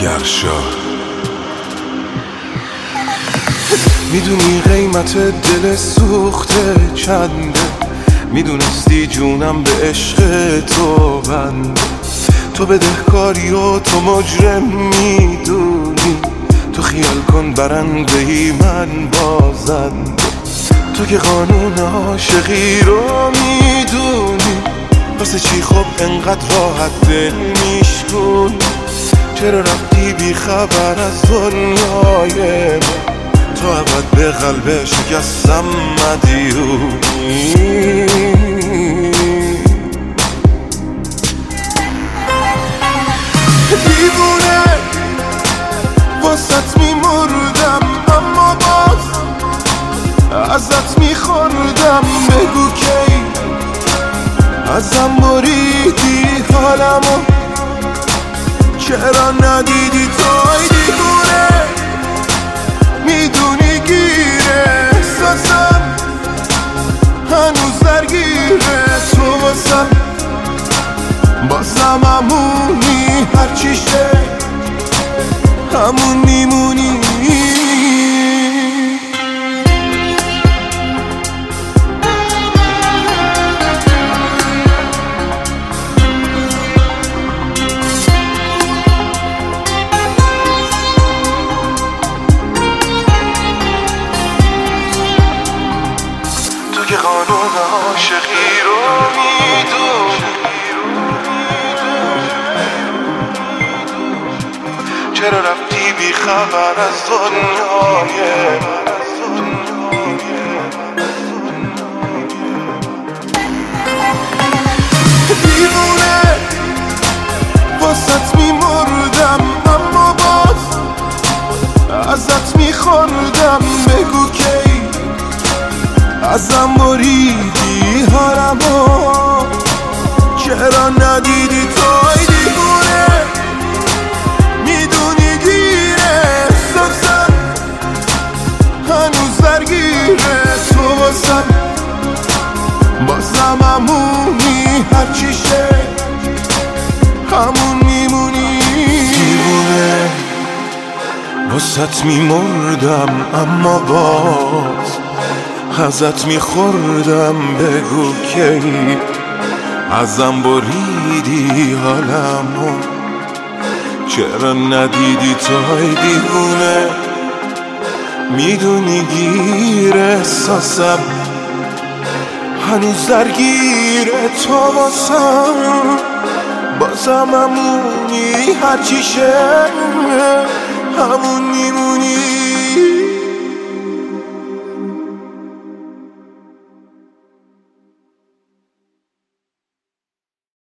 گرشا. میدونی قیمت دل سوخته چنده، میدونستی جونم به عشق تو بنده. تو بدهکاری و تو مجرم میدونی، تو خیال کن برندهی من بازنده. تو که قانون عاشقی رو میدونی، واسه چی خب انقدر راحت دل میشکن؟ چرا رفتی بی خبر از دنیای من؟ تو ابد به قلب شکستم مدیونی. دیوونه واسط میمردم، اما باز ازت میخوردم. بگو کی ازم بریدی حالمو، چرا ندیدی توی؟ دیوونه میدونی گیره احساسم، هنوز درگیره تو واسم. بازم همونی، هرچی شه همون میمونی. تو که قانون عاشقی رو میدونی، چرا رفتی بی خبر از دنیای من؟ دیوونه واسط میمردم، اما باز ازت میخوردم. بگو کی ازم بریدی حالمو، چرا ندیدی توی؟ دیوونه میدونی گیره احساسم، هنوز درگیره تو واسم. بازم همونی، هرچی شه همون میمونی. دیوونه واسط میمردم، اما باز ازت میخوردم. بگو کی ازم بریدی حالمو، چرا ندیدی توی؟ دیوونه میدونی گیر احساسم، هنوز درگیر تو واسم. بازم همونی، هرچی شه همون